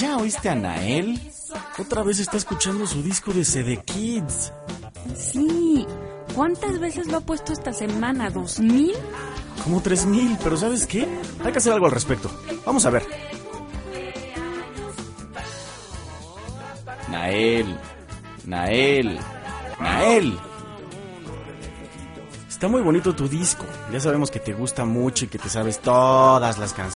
¿Ya oíste a Nael? Otra vez está escuchando su disco de CD Kids. Sí. ¿Cuántas veces lo ha puesto esta semana? ¿2000? Como 3000, pero ¿sabes qué? Hay que hacer algo al respecto. Vamos a ver. Nael. Está muy bonito tu disco. Ya sabemos que te gusta mucho y que te sabes todas las canciones.